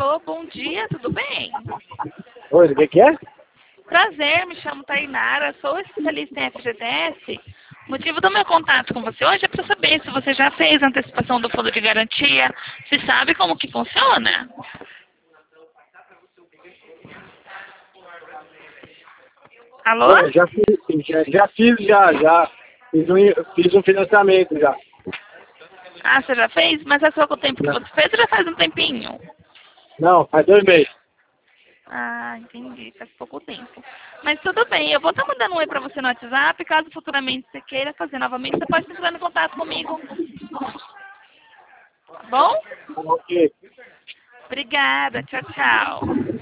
Alô, bom dia, tudo bem? Oi, o que é? Prazer, me chamo Tainara, sou especialista em FGTS. O motivo do meu contato com você hoje é para saber se você já fez a antecipação do fundo de garantia, se sabe como que funciona. Alô? Oi, já fiz um financiamento já. Ah, você já fez? Mas faz pouco tempo que você fez ou já faz um tempinho? Não, faz 2 meses. Ah, entendi, faz pouco tempo. Mas tudo bem, eu vou estar mandando um oi para você no WhatsApp, caso futuramente você queira fazer novamente, você pode entrar em contato comigo. Tá bom? Ok. Obrigada, tchau, tchau.